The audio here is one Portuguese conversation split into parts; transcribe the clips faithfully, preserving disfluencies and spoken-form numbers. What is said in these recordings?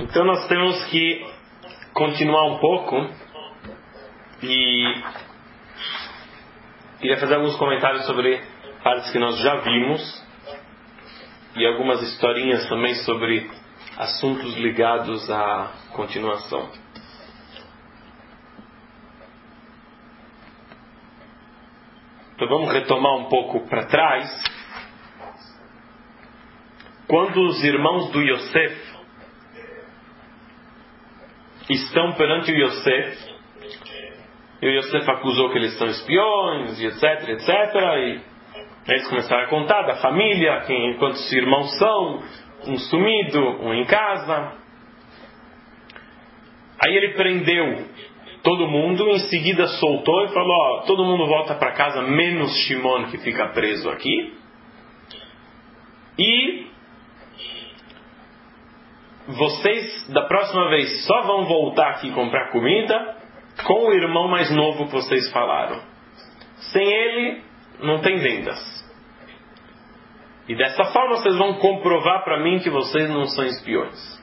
Então nós temos que continuar um pouco e queria fazer alguns comentários sobre partes que nós já vimos e algumas historinhas também sobre assuntos ligados à continuação. Então vamos retomar um pouco para trás. Quando os irmãos do Yosef estão perante o Yosef, e o Yosef acusou que eles são espiões, e etc, etcétera. E eles começaram a contar da família, quem, quantos irmãos são, um sumido, um em casa. Aí ele prendeu todo mundo, em seguida soltou e falou, ó, todo mundo volta para casa, menos Shimon, que fica preso aqui. E vocês, da próxima vez, só vão voltar aqui comprar comida com o irmão mais novo que vocês falaram. Sem ele, não tem vendas. E dessa forma vocês vão comprovar para mim que vocês não são espiões.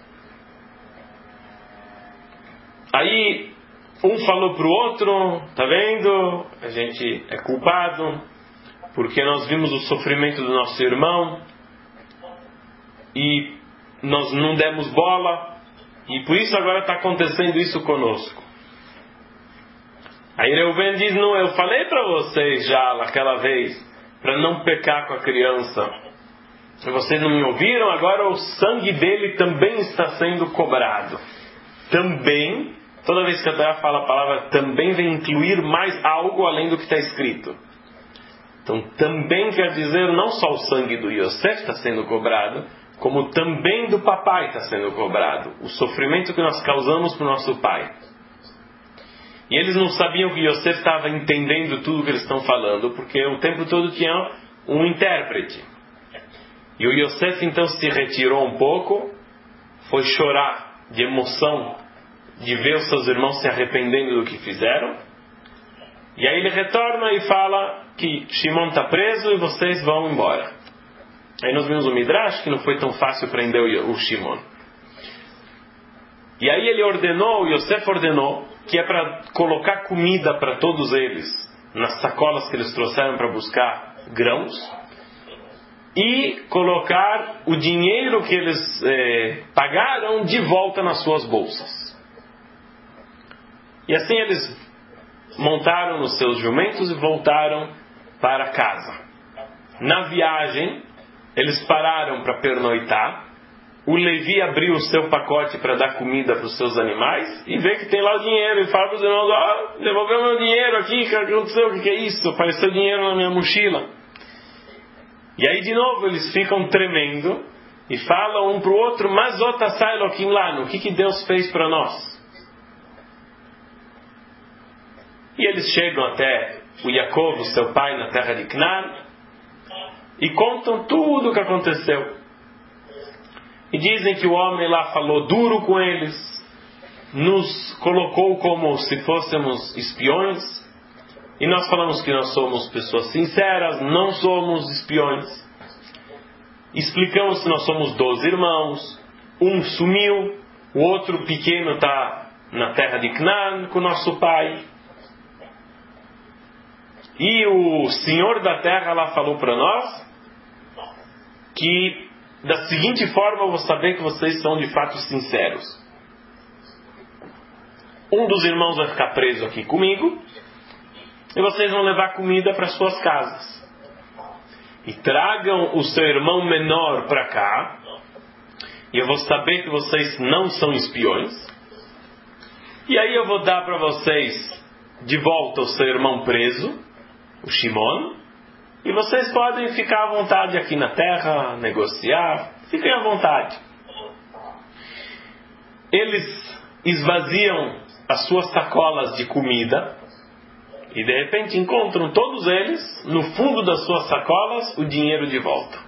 Aí, um falou para o outro, tá vendo? A gente é culpado, porque nós vimos o sofrimento do nosso irmão, e nós não demos bola, e por isso agora está acontecendo isso conosco. Aí Reuven diz, não, eu falei para vocês já naquela vez, para não pecar com a criança. Vocês não me ouviram, agora o sangue dele também está sendo cobrado. Também, toda vez que a Torá fala a palavra também, vem incluir mais algo além do que está escrito. Então também quer dizer não só o sangue do Yosef está sendo cobrado, como também do papai está sendo cobrado. O sofrimento que nós causamos para o nosso pai. E eles não sabiam que Yosef estava entendendo tudo que eles estão falando, porque o tempo todo tinha um intérprete. E o Yosef então se retirou um pouco, foi chorar de emoção de ver os seus irmãos se arrependendo do que fizeram. E aí ele retorna e fala que Shimon está preso e vocês vão embora. Aí nós vimos o Midrash, que não foi tão fácil prender o Shimon. E aí ele ordenou, o Yosef ordenou, que é para colocar comida para todos eles, nas sacolas que eles trouxeram para buscar grãos, e colocar o dinheiro que eles eh, pagaram de volta nas suas bolsas. E assim eles montaram os seus jumentos e voltaram para casa. Na viagem, eles pararam para pernoitar. O Levi abriu o seu pacote para dar comida para os seus animais e vê que tem lá o dinheiro. E fala para os irmãos, ó, oh, devolveu meu dinheiro aqui, o que aconteceu? O que é isso? Apareceu dinheiro na minha mochila. E aí de novo eles ficam tremendo e falam um para o outro, mas outra sai Elohim lá, o que, que Deus fez para nós? E eles chegam até o Yaakov, seu pai, na terra de Canaã, e contam tudo o que aconteceu. E dizem que o homem lá falou duro com eles, nos colocou como se fôssemos espiões, e nós falamos que nós somos pessoas sinceras, não somos espiões. Explicamos que nós somos doze irmãos, um sumiu, o outro pequeno está na terra de Canaã com o nosso pai. E o Senhor da terra lá falou para nós que da seguinte forma eu vou saber que vocês são de fato sinceros. Um dos irmãos vai ficar preso aqui comigo e vocês vão levar comida para suas casas. E tragam o seu irmão menor para cá e eu vou saber que vocês não são espiões. E aí eu vou dar para vocês de volta o seu irmão preso, o Shimon, e vocês podem ficar à vontade aqui na terra, negociar, fiquem à vontade. Eles esvaziam as suas sacolas de comida e de repente encontram todos eles, no fundo das suas sacolas, o dinheiro de volta.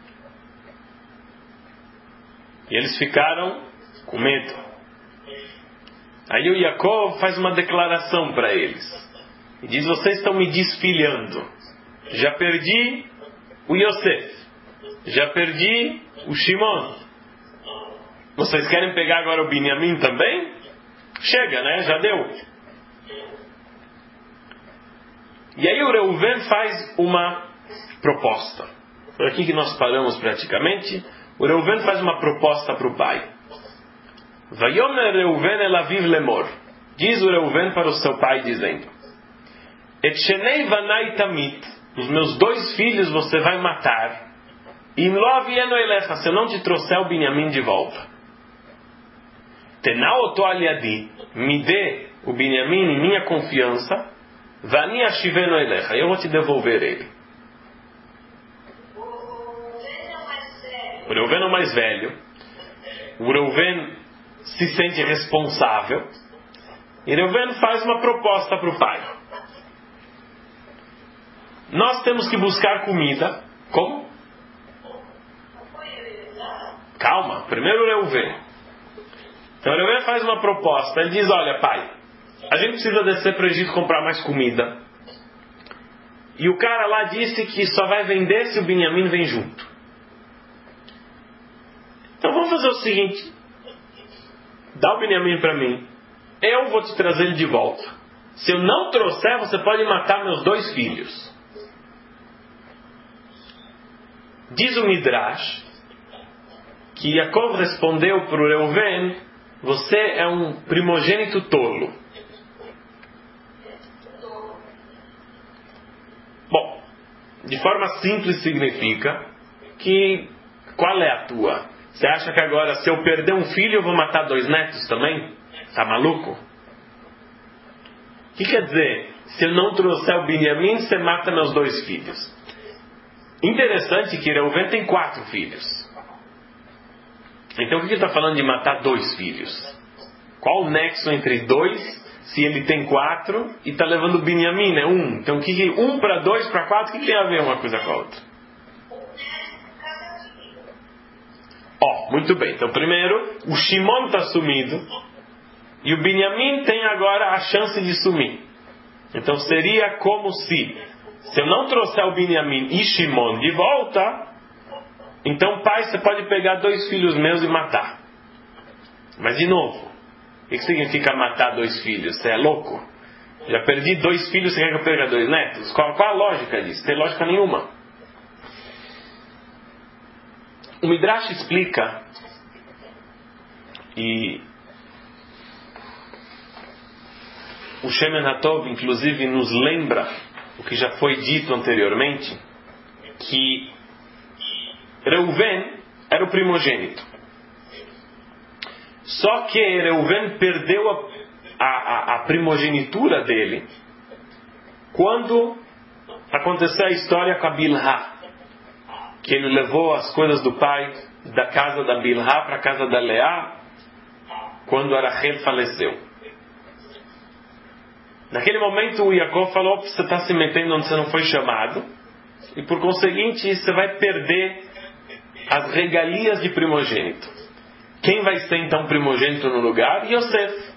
E eles ficaram com medo. Aí o Yaakov faz uma declaração para eles. E diz, vocês estão me desfilhando. Já perdi o Yosef. Já perdi o Shimon. Vocês querem pegar agora o Binyamin também? Chega, né? Já deu. E aí o Reuven faz uma proposta. Foi aqui que nós paramos praticamente. O Reuven faz uma proposta para o pai. Vayomer Reuven el aviv lemor. Diz o Reuven para o seu pai dizendo: Et shenei vanai tamit. Os meus dois filhos você vai matar. Im lo avieno elecha. Se eu não te trouxer o Binyamin de volta. Tenau oto aliadi. Me dê o Binyamin em minha confiança. Vani ashiveno elecha. Eu vou te devolver ele. O Reuven é o mais velho. O Reuven se sente responsável. E Reuven faz uma proposta para o pai. Nós temos que buscar comida. Como? Calma, primeiro o Reuven. Então o Reuven faz uma proposta. Ele diz: olha, pai, a gente precisa descer para o Egito comprar mais comida. E o cara lá disse que só vai vender se o Binyamin vem junto. Então vamos fazer o seguinte: dá o Binyamin para mim, eu vou te trazer ele de volta. Se eu não trouxer, você pode matar meus dois filhos. Diz o Midrash que Yaakov respondeu para o Reuven: você é um primogênito tolo. Bom, de forma simples significa que qual é a tua? Você acha que agora, se eu perder um filho, eu vou matar dois netos também? Tá maluco? O que quer dizer? Se eu não trouxer o Binyamin, você mata meus dois filhos. Interessante que Reuven tem quatro filhos. Então, o que ele está falando de matar dois filhos? Qual o nexo entre dois, se ele tem quatro, e está levando o Binyamin, né? Um. Então, o que, um para dois, para quatro, o que tem a ver uma coisa com a outra? Ó, oh, muito bem. Então, primeiro, o Shimon está sumido e o Binyamin tem agora a chance de sumir. Então, seria como se, se eu não trouxer o Binyamin e Shimon de volta, então, pai, você pode pegar dois filhos meus e matar. Mas, de novo, o que significa matar dois filhos? Você é louco? Já perdi dois filhos, você quer que eu perca dois netos? Qual, qual a lógica disso? Não tem lógica nenhuma. O Midrash explica, e o Shemen HaTov, inclusive, nos lembra o que já foi dito anteriormente, que Reuven era o primogênito. Só que Reuven perdeu a, a, a primogenitura dele quando aconteceu a história com a Bilhá, que ele levou as coisas do pai da casa da Bilhá para a casa da Leá, quando a Rachel faleceu. Naquele momento o Yaakov falou: você está se metendo onde você não foi chamado, e por conseguinte você vai perder as regalias de primogênito. Quem vai ser então primogênito no lugar? Yosef.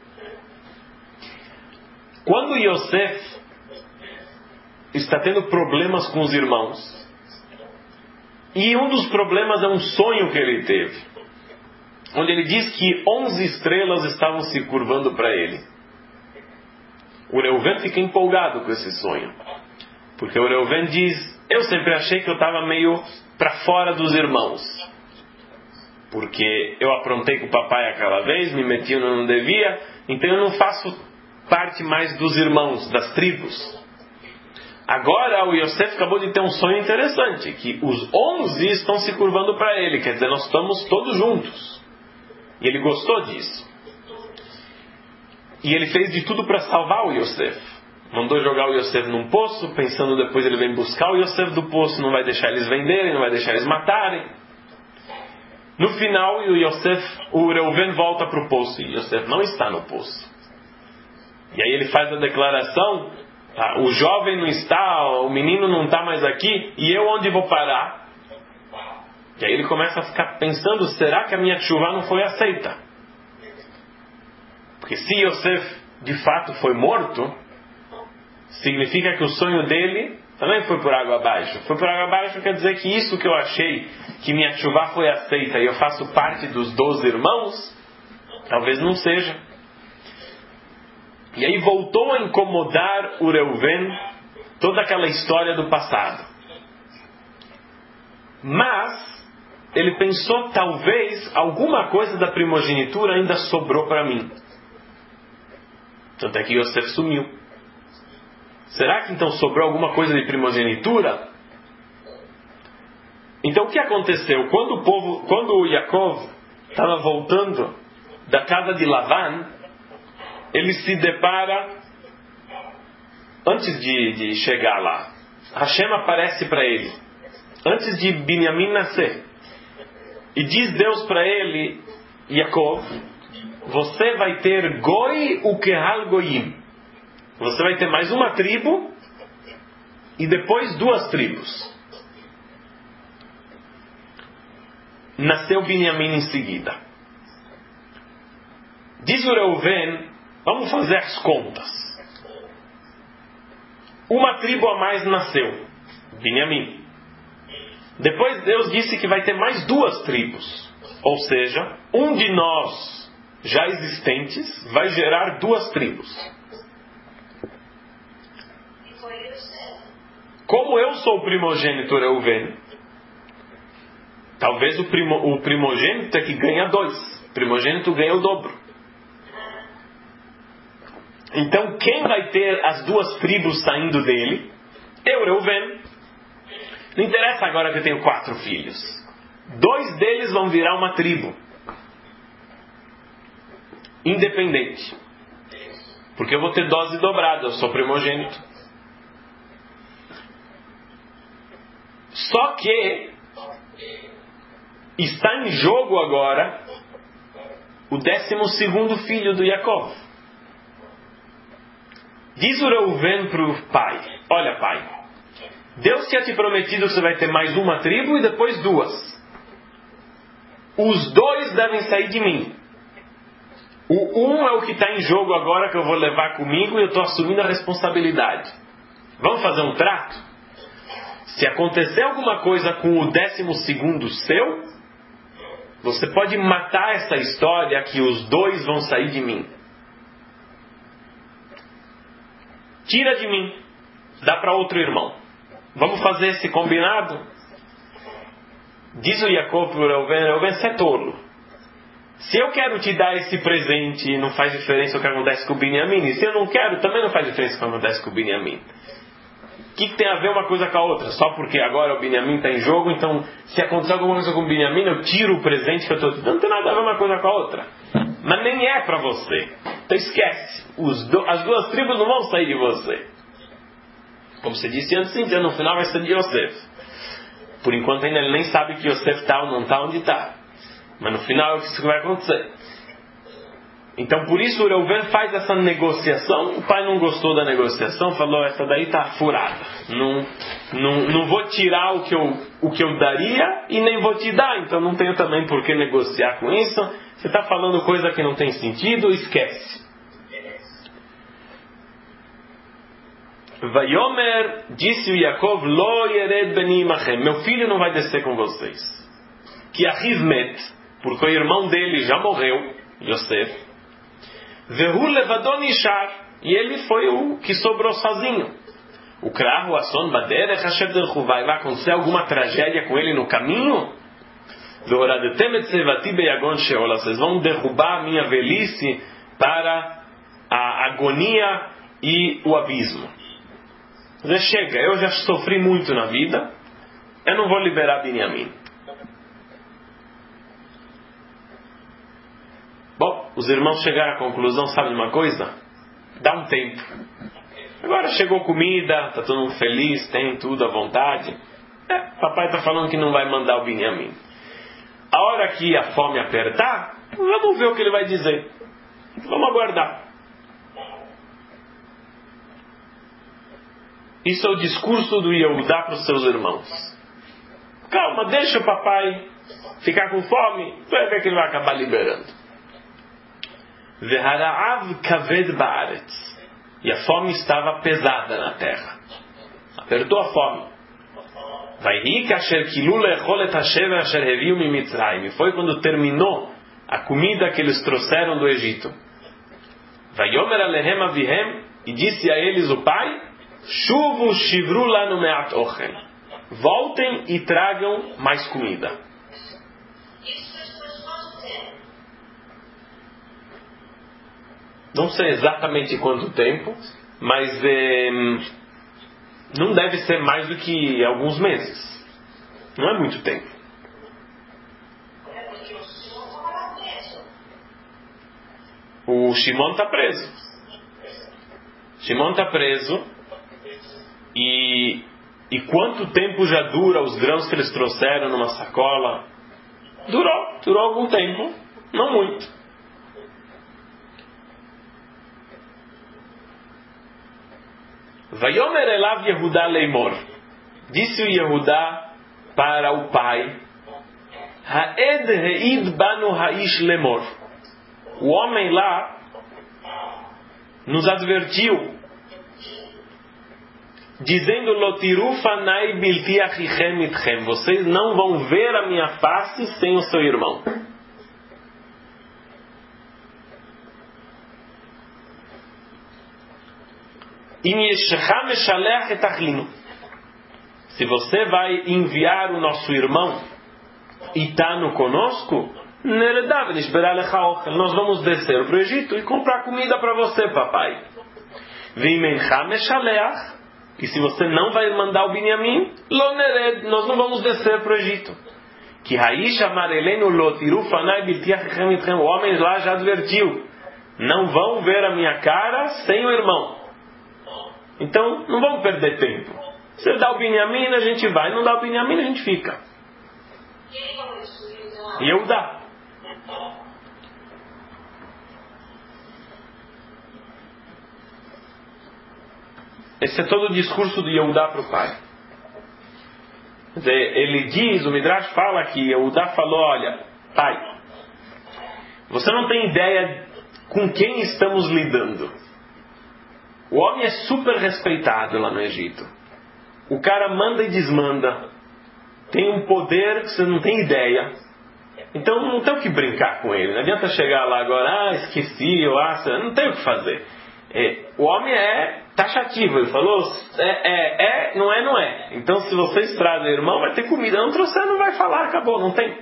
Quando Yosef está tendo problemas com os irmãos, e um dos problemas é um sonho que ele teve, onde ele diz que onze estrelas estavam se curvando para ele. O Reuven fica empolgado com esse sonho, porque o Reuven diz: eu sempre achei que eu estava meio para fora dos irmãos, porque eu aprontei com o papai aquela vez, me meti onde eu não devia, então eu não faço parte mais dos irmãos, das tribos. Agora o Yosef acabou de ter um sonho interessante, que os onze estão se curvando para ele, quer dizer, nós estamos todos juntos. E ele gostou disso. E ele fez de tudo para salvar o Yosef. Mandou jogar o Yosef num poço, pensando depois ele vem buscar o Yosef do poço, não vai deixar eles venderem, não vai deixar eles matarem. No final, o Yosef, o Reuven volta para o poço, e o Yosef não está no poço. E aí ele faz a declaração: ah, o jovem não está, o menino não está mais aqui, e eu onde vou parar? E aí ele começa a ficar pensando: será que a minha tshuvá não foi aceita? Porque se Yosef de fato foi morto, significa que o sonho dele também foi por água abaixo. Foi por água abaixo quer dizer que isso que eu achei, que minha tshuva foi aceita e eu faço parte dos doze irmãos, talvez não seja. E aí voltou a incomodar o Reuven toda aquela história do passado. Mas ele pensou, talvez alguma coisa da primogenitura ainda sobrou para mim. Tanto é que Yosef sumiu. Será que então sobrou alguma coisa de primogenitura? Então o que aconteceu? Quando o povo, quando o Yaakov estava voltando da casa de Lavan, ele se depara, antes de, de chegar lá, Hashem aparece para ele, antes de Binyamin nascer, e diz Deus para ele, Yaakov, você vai ter Goi Ukehal Goyim. Você vai ter mais uma tribo e depois duas tribos. Nasceu Binyamin em seguida. Diz o Reuven, vamos fazer as contas. Uma tribo a mais nasceu, Binyamin. Depois Deus disse que vai ter mais duas tribos. Ou seja, um de nós já existentes vai gerar duas tribos. Como eu sou o primogênito Reuven, talvez o, primo, o primogênito é que ganha dois. O primogênito ganha o dobro. Então quem vai ter as duas tribos saindo dele? Eu, Reuven. Não interessa agora que eu tenho quatro filhos. Dois deles vão virar uma tribo. Independente. Porque eu vou ter dose dobrada, eu sou primogênito. Só que está em jogo agora o décimo segundo filho do Yaakov. Diz o Reuven para o pai, olha pai, Deus tinha te prometido que você vai ter mais uma tribo e depois duas. Os dois devem sair de mim. O um é o que está em jogo agora, que eu vou levar comigo e eu estou assumindo a responsabilidade. Vamos fazer um trato? Se acontecer alguma coisa com o décimo segundo seu, você pode matar essa história que os dois vão sair de mim. Tira de mim. Dá para outro irmão. Vamos fazer esse combinado? Diz o Yaakov para o Reuven, Reuven, você é tolo. Se eu quero te dar esse presente, não faz diferença o que acontece com o Binyamin. E se eu não quero, também não faz diferença o que acontece com o Binyamin. O que, que tem a ver uma coisa com a outra? Só porque agora o Binyamin está em jogo, então se acontecer alguma coisa com o Binyamin, eu tiro o presente que eu estou te dando. Não tem nada a ver uma coisa com a outra. Mas nem é para você. Então esquece. Os do, as duas tribos não vão sair de você. Como você disse antes, então no final vai ser de Yosef. Por enquanto ainda ele nem sabe que Yosef está ou não está onde está. Mas no final é isso que vai acontecer. Então por isso o Reuven faz essa negociação. O pai não gostou da negociação, falou, essa daí está furada. Não, não, não vou tirar o que, eu, o que eu daria e nem vou te dar. Então não tenho também por que negociar com isso. Você está falando coisa que não tem sentido, esquece. Vayomer, disse o Yaakov, Lo yered beni imachem, meu filho não vai descer com vocês. Que Achiv met, porque o irmão dele já morreu, Yosef. Vehu levadon ishar, e ele foi o que sobrou sozinho. O krahu ason baderech asher derchuvai, vai acontecer alguma tragédia com ele no caminho? Vehoradetem et sevati beyagon sheol, vocês vão derrubar a minha velhice para a agonia e o abismo. Já chega, eu já sofri muito na vida, eu não vou liberar Binyamin. Bom, os irmãos chegaram à conclusão, sabe de uma coisa? Dá um tempo. Agora chegou comida, está todo mundo feliz, tem tudo à vontade. É, papai está falando que não vai mandar o Binyamin. A hora que a fome apertar, vamos ver o que ele vai dizer. Vamos aguardar. Isso é o discurso do Yehudá para os seus irmãos. Calma, deixa o papai ficar com fome, vai ver que ele vai acabar liberando. Veharaav kaved baaretz. E a fome estava pesada na terra. Apertou a fome. Foi quando terminou a comida que eles trouxeram do Egito. E disse a eles o pai: Shuvu shivru lanu me'at ochel. Voltem e tragam mais comida. Não sei exatamente quanto tempo, mas eh, não deve ser mais do que alguns meses. Não é muito tempo. O Shimon está preso. Shimon está preso. E, e quanto tempo já dura os grãos que eles trouxeram numa sacola? Durou. Durou algum tempo. Não muito. Vayomer elav Yehudá leimor. Disse o Yehudá para o pai: Haed reid banu haish lemor. O homem lá nos advertiu, dizendo: Lotiru fanai bilti achichem itchem. Vocês não vão ver a minha face sem o seu irmão. Se você vai enviar o nosso irmão e está no conosco, nós vamos descer para o Egito e comprar comida para você, papai. E se você não vai mandar o Binyamin, nós não vamos descer para o Egito. O homem lá já advertiu: não vão ver a minha cara sem o irmão. Então, não vamos perder tempo. Se ele dá o Binyamin, a gente vai. Não dá o Binyamin, a gente fica. E eu dá. Esse é todo o discurso de Yehudá para o pai. Quer dizer, ele diz, o Midrash fala que Yehudá falou: olha, pai, você não tem ideia com quem estamos lidando. O homem é super respeitado lá no Egito. O cara manda e desmanda. Tem um poder que você não tem ideia. Então não tem o que brincar com ele. Não adianta chegar lá agora: ah, esqueci, eu acho. Não tem o que fazer. É, o homem é taxativo. Ele falou: é, é, é, não é, não é. Então se vocês trazem o irmão, vai ter comida. Não trouxer, não vai falar, acabou, não tem.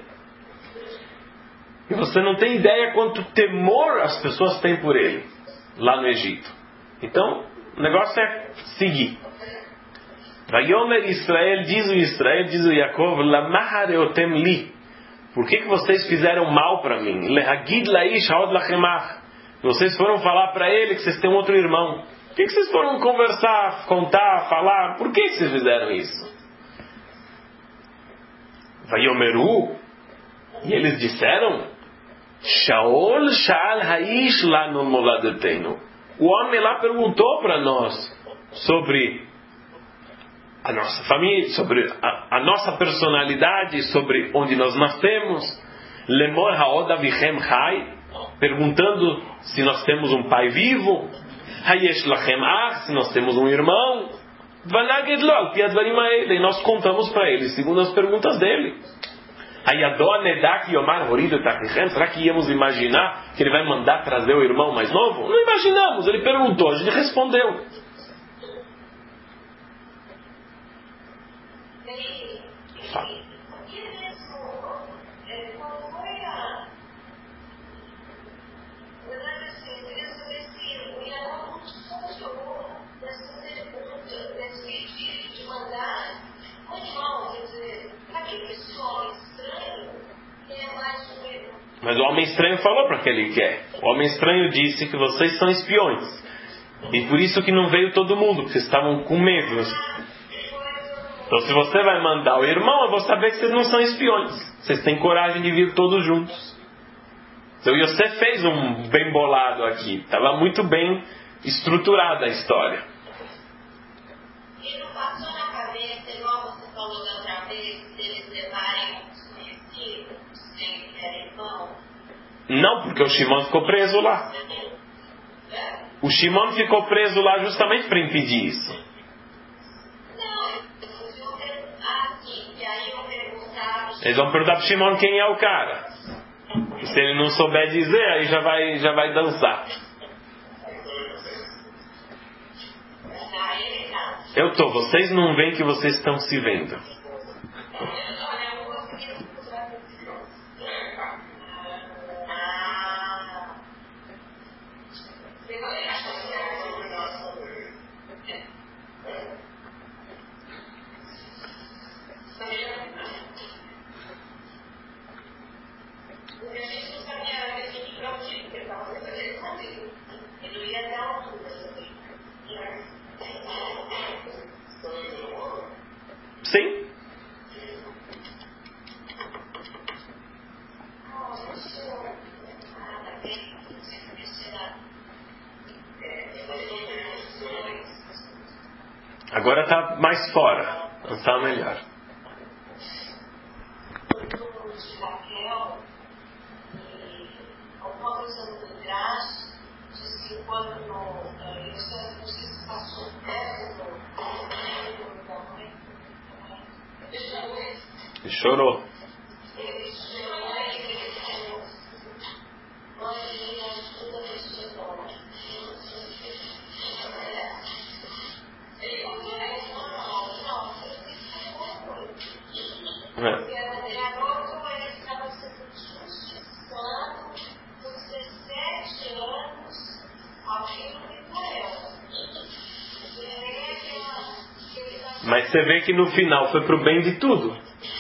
E você não tem ideia quanto temor as pessoas têm por ele lá no Egito. Então, o negócio é seguir. Vayomer Israel, diz o Israel, diz o Yaakov: Lamahareotem li. Por que, que vocês fizeram mal para mim? Lehagid laish haod lachemach. Vocês foram falar para ele que vocês têm outro irmão. Por que, que vocês foram conversar, contar, falar? Por que, que vocês fizeram isso? Vayomeru. E eles disseram: Shaol sha'al haish lanu moladetenu. O homem lá perguntou para nós sobre a nossa família, sobre a, a nossa personalidade, sobre onde nós nascemos. Lemor haod avichem chai, perguntando se nós temos um pai vivo. Hayesh lachem ach, se nós temos um irmão. Vanaged lo al pi advarim haele, e nós contamos para ele segundo as perguntas dele. Será que íamos imaginar que ele vai mandar trazer o irmão mais novo? Não imaginamos, ele perguntou, a gente respondeu. Fala. Mas o homem estranho falou para que ele quer. O homem estranho disse que vocês são espiões. E por isso que não veio todo mundo, porque estavam com medo. Então se você vai mandar o irmão, eu vou saber que vocês não são espiões. Vocês têm coragem de vir todos juntos. Então Yosef fez um bem bolado aqui. Estava muito bem estruturada a história. E não passou na cabeça, igual você falou da outra vez, se eles levarem os conhecidos, sem ser irmão? Não, porque o Shimon ficou preso lá. O Shimon ficou preso lá justamente para impedir isso. Não, Eles vão perguntar para Shimon quem é o cara. E se ele não souber dizer, aí já vai, já vai dançar. Eu tô, vocês não veem que vocês estão se vendo. Sim. Agora está mais fora. Não está melhor. E chorou. É. Mas você vê que no final foi pro bem de tudo.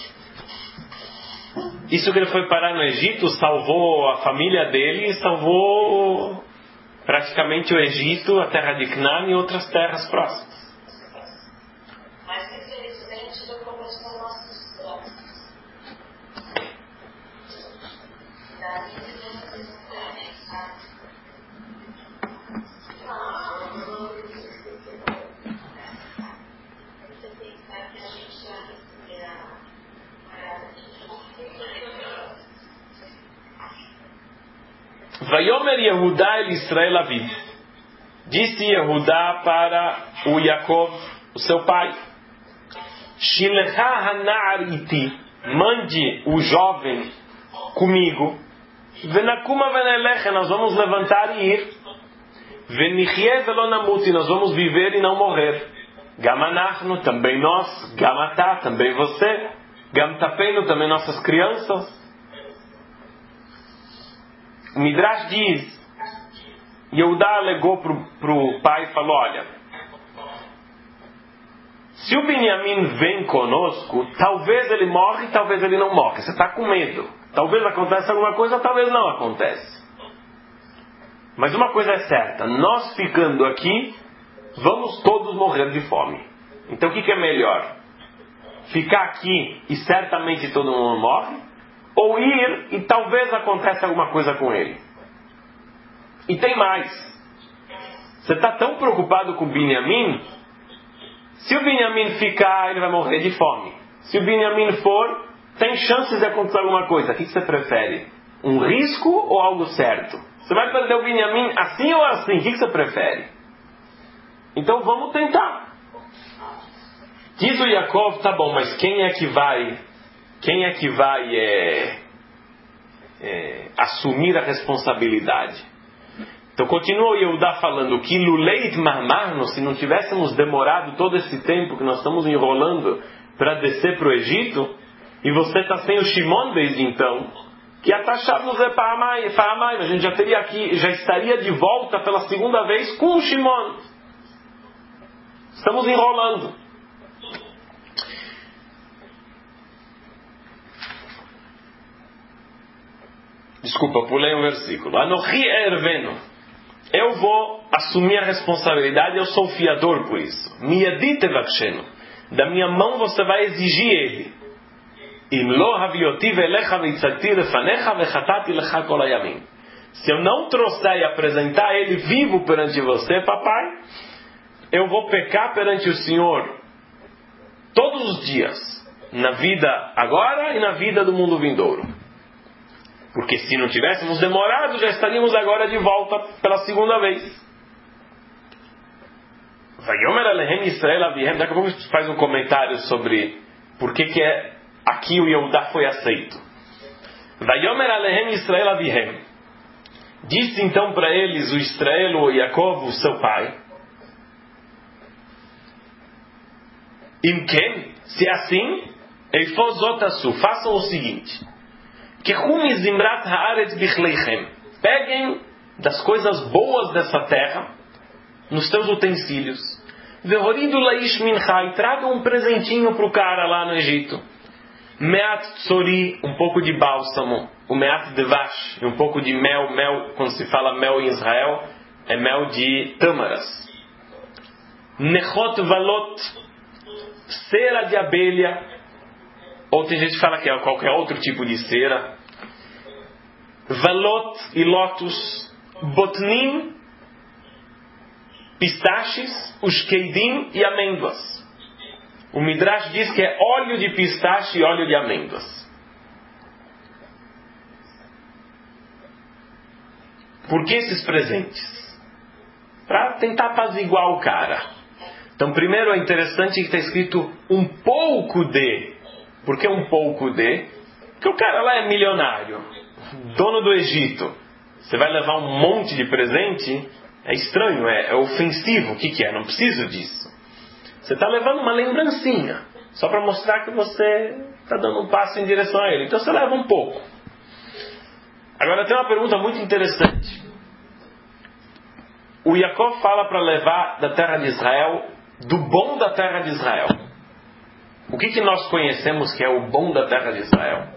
Isso que ele foi parar no Egito salvou a família dele e salvou praticamente o Egito, a terra de Canaã e outras terras próximas. Mas infelizmente não começou nossos planos. Daí Vayomer Yehudá el Israel Aviv. Disse Yehudá para o Yaakov, o seu pai: Shilecha hanar iti, mande o jovem comigo. Venakuma venelecha, nós vamos levantar e ir. Venichye velonamut, nós vamos viver e não morrer. Gamanachnu, também nós. Gamatá, também você. Gamtapenu, também nossas crianças. O Midrash diz, Yehudá alegou para o pai e falou: olha, se o Benjamim vem conosco, talvez ele morre, talvez ele não morre. Você está com medo. Talvez aconteça alguma coisa, talvez não acontece. Mas uma coisa é certa, nós ficando aqui, vamos todos morrer de fome. Então o que, que é melhor? Ficar aqui e certamente todo mundo morre? Ou ir e talvez aconteça alguma coisa com ele? E tem mais. Você está tão preocupado com o Benjamim? Se o Benjamim ficar, ele vai morrer de fome. Se o Benjamim for, tem chances de acontecer alguma coisa. O que você prefere? Um risco ou algo certo? Você vai perder o Benjamim assim ou assim? O que você prefere? Então vamos tentar. Diz o Yaakov: tá bom, mas quem é que vai... Quem é que vai é, é, assumir a responsabilidade? Então continua o Yehudá falando que Luleit Marmarno, se não tivéssemos demorado todo esse tempo que nós estamos enrolando para descer para o Egito, e você está sem o Shimon desde então, que atachávamos é para Amai, a gente já teria aqui, já estaria de volta pela segunda vez com o Shimon. Estamos enrolando. Desculpa, pulei um versículo. Anochi erveno. Eu vou assumir a responsabilidade, eu sou o fiador por isso. Miyadit evakshenu. Da minha mão você vai exigir ele. Im lo havioti velecha veitzati lefanecha vechatati lecha kol hayamim. Se eu não trouxer e apresentar ele vivo perante você, papai, eu vou pecar perante o Senhor todos os dias. Na vida agora e na vida do mundo vindouro. Porque se não tivéssemos demorado, já estaríamos agora de volta pela segunda vez. Vayomer alehem Israel avihem. Daqui a pouco a gente faz um comentário sobre por que, que é aqui o Yehudá foi aceito. Vayomer alehem Israel avihem. Disse então para eles o Israel, o Yaakov, o seu pai: Imken, se é assim, eifozotasu, façam o seguinte: Kechum zimrat haaretz bichleichem. Peguem das coisas boas dessa terra, nos teus utensílios. Vehoridu laish mincha, e tragam um presentinho para o cara lá no Egito. Meat tsori, um pouco de bálsamo. O meat devash, um pouco de mel. Mel, quando se fala mel em Israel, é mel de tâmaras. Nechot valot, cera de abelha. Ou tem gente que fala que é qualquer outro tipo de cera. Valot e lotus. Botnim, pistaches, ushkeidim e amêndoas. O Midrash diz que é óleo de pistache e óleo de amêndoas. Por que esses presentes? Para tentar apaziguar o cara. Então, primeiro é interessante que está escrito um pouco de. Por que um pouco de? Porque o cara lá é milionário, dono do Egito. Você vai levar um monte de presente? É estranho, é, é ofensivo. O que, que é? Não preciso disso. Você está levando uma lembrancinha, só para mostrar que você está dando um passo em direção a ele. Então você leva um pouco. Agora tem uma pergunta muito interessante. O Yaakov fala para levar da terra de Israel, do bom da terra de Israel. O que, que nós conhecemos que é o bom da terra de Israel?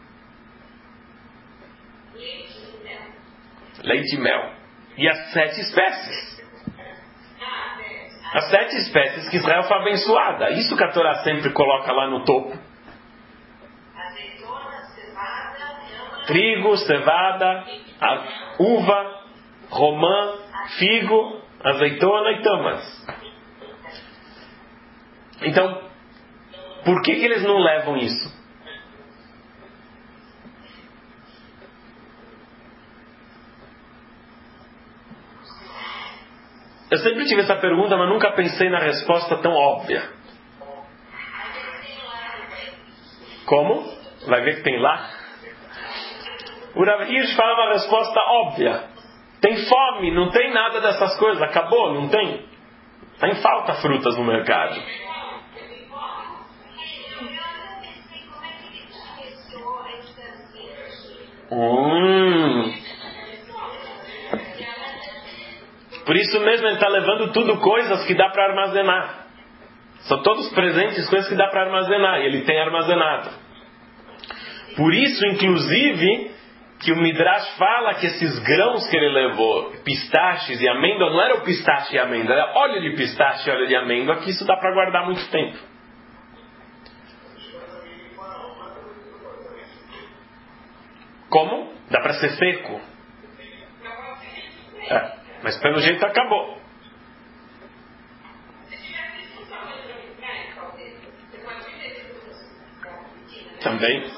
Leite e mel. E as sete espécies. As sete espécies que Israel foi abençoada. Isso que a Torá sempre coloca lá no topo. Trigo, cevada, uva, romã, figo, azeitona e tâmaras. Então, por que, que eles não levam isso? Eu sempre tive essa pergunta, mas nunca pensei na resposta tão óbvia. Como? Vai ver que tem lá? O Rav Hirsch fala uma resposta óbvia. Tem fome, não tem nada dessas coisas. Acabou, não tem? Está em falta frutas no mercado. Hum... Por isso mesmo ele está levando tudo coisas que dá para armazenar. São todos presentes, coisas que dá para armazenar. E ele tem armazenado. Por isso, inclusive, que o Midrash fala que esses grãos que ele levou, pistaches e amêndoa, não era o pistache e amêndoa, era óleo de pistache e óleo de amêndoa, que isso dá para guardar muito tempo. Como? Dá para ser seco. É. Mas pelo jeito acabou. Também.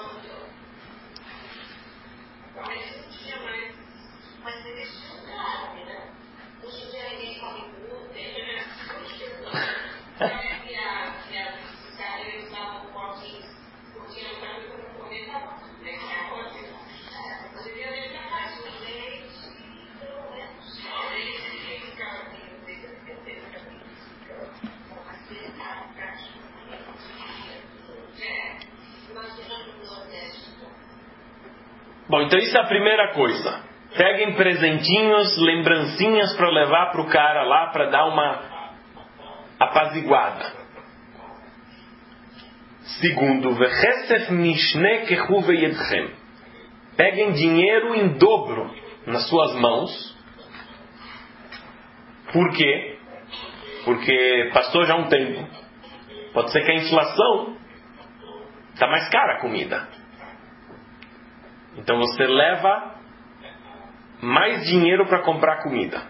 Bom, então isso é a primeira coisa. Peguem presentinhos, lembrancinhas para levar para o cara lá, para dar uma apaziguada. Segundo, vechesef mishne kechu veyedchem. Peguem dinheiro em dobro nas suas mãos. Por quê? Porque passou já um tempo. Pode ser que a inflação está mais cara a comida. Então você leva mais dinheiro para comprar comida.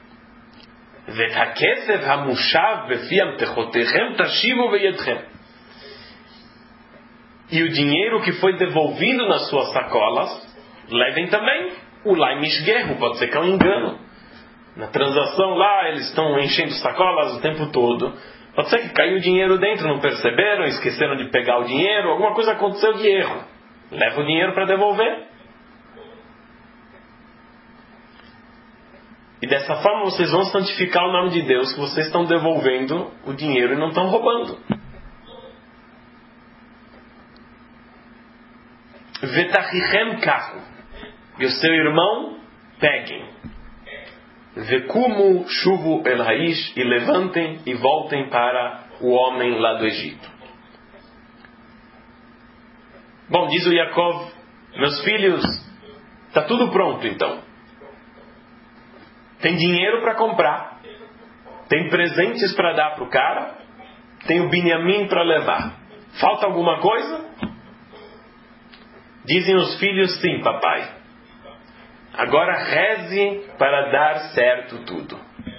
E o dinheiro que foi devolvido nas suas sacolas, levem também. O lai mishguerro, pode ser que é um engano. Na transação lá, eles estão enchendo sacolas o tempo todo. Pode ser que caiu dinheiro dentro, não perceberam, esqueceram de pegar o dinheiro, alguma coisa aconteceu de erro. Leva o dinheiro para devolver. E dessa forma vocês vão santificar o nome de Deus, que vocês estão devolvendo o dinheiro e não estão roubando. Vetachichem kahu. E o seu irmão peguem. Vekumu shuvu el haish. E levantem e voltem para o homem lá do Egito. Bom, diz o Yaakov, meus filhos, está tudo pronto então. Tem dinheiro para comprar, tem presentes para dar para o cara, tem o Binyamin para levar. Falta alguma coisa? Dizem os filhos, sim, papai. Agora reze para dar certo tudo.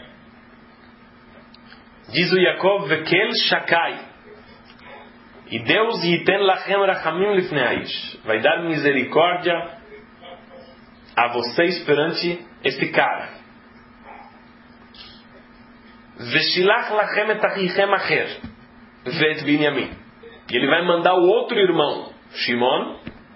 Diz o Yaakov, Vekel Shakai. E Deus yiten lachem rachamim lifnei haish. Vai dar misericórdia a vocês perante esse cara. Veshilach lachem et achichem acher ve'et Binyamin. E ele vai mandar o outro irmão, Shimon,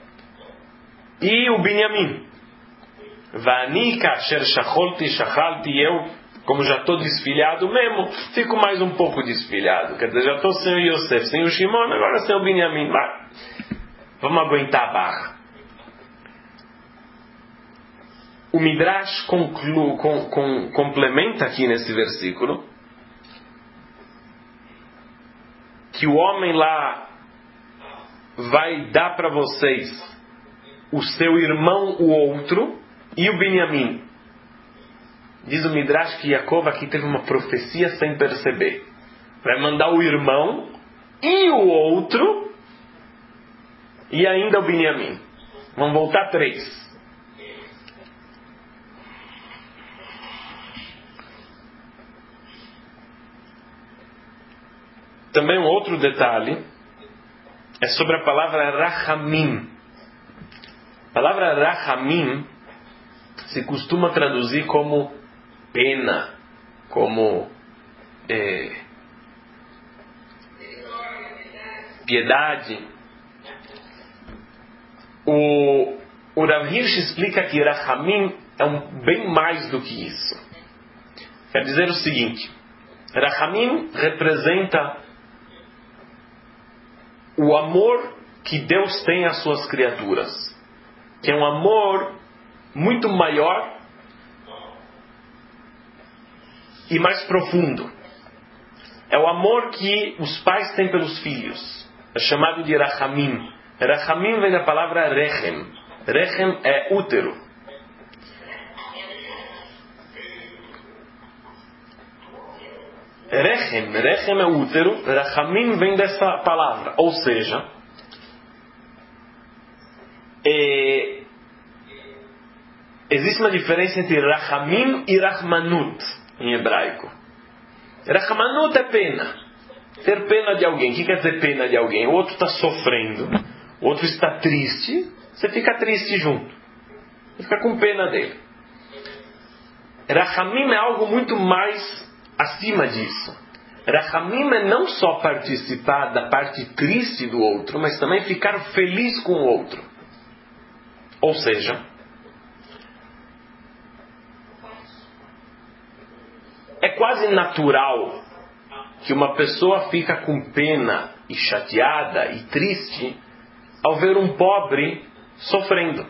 e o Binyamin. Va'ani kasher shacholti shachalti, eu, como já estou desfilhado mesmo, fico mais um pouco desfilhado. Quer dizer, já estou sem o Yosef, sem o Shimon, agora sem o Binyamin. Mas vamos aguentar a barra. O Midrash conclu, com, com, complementa aqui nesse versículo que o homem lá vai dar para vocês o seu irmão, o outro, e o Binyamin. Diz o Midrash que Yaakov aqui teve uma profecia sem perceber. Vai mandar o irmão e o outro e ainda o Binyamin. Vamos voltar três. Também um outro detalhe é sobre a palavra Rachamim. A palavra Rachamim se costuma traduzir como pena, como é, piedade. O, o Rav Hirsch explica que Rachamim é um, bem mais do que isso. Quer dizer o seguinte: Rachamim representa o amor que Deus tem às suas criaturas, que é um amor muito maior e mais profundo. É o amor que os pais têm pelos filhos. É chamado de Rachamim. Rachamim vem da palavra Rechem. Rechem é útero. Rechem, Rechem é útero. Rachamim vem dessa palavra. Ou seja, é, existe uma diferença entre Rachamim e Rachmanut em hebraico. Rachmanut é pena. Ter pena de alguém. O que quer dizer pena de alguém? O outro está sofrendo, o outro está triste, você fica triste junto. Você fica com pena dele. Rachamim é algo muito mais acima disso. Rachamim é não só participar da parte triste do outro, mas também ficar feliz com o outro. Ou seja, é quase natural que uma pessoa fica com pena e chateada e triste ao ver um pobre sofrendo.